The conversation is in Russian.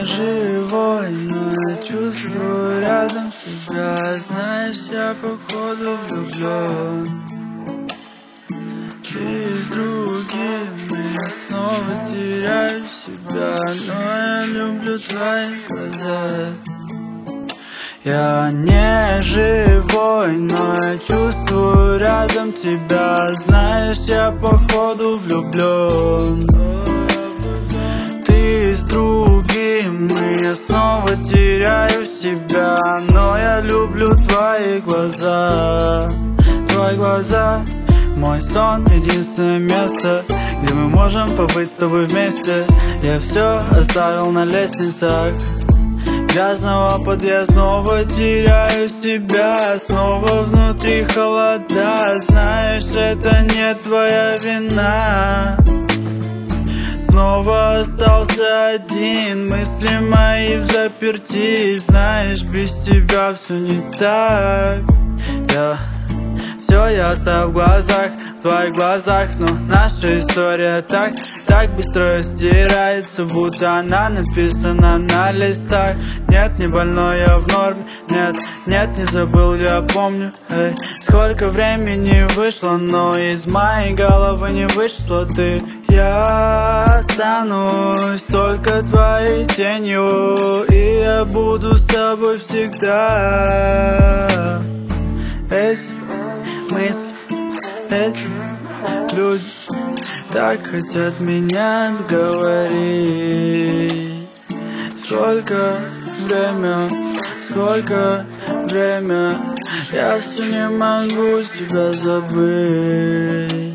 живой, но я чувствую рядом тебя. Знаешь, я походу влюблен. Ты с другим, и я снова теряю себя, но я люблю твои глаза. Я не живой, но я чувствую рядом тебя. Знаешь, я походу влюблен. Ты с другим, и я снова теряю себя, но я люблю твои глаза. Твои глаза — мой сон, единственное место, где мы можем побыть с тобой вместе. Я все оставил на лестницах грязного подъездного, теряю себя, снова внутри холода. Знаешь, это не твоя вина. Снова остался один, мысли мои взаперти. Знаешь, без тебя все не так. Все я оставил в глазах, в твоих глазах. Но наша история так быстро стирается, будто она написана на листах. Нет, не больной, я в норме. Нет, не забыл, я помню. Эй, сколько времени вышло, но из моей головы не вышла ты. Я останусь только твоей тенью, и я буду с тобой всегда. Эти мысли, эти люди так хотят меня отговорить. Сколько время, я все не могу тебя забыть.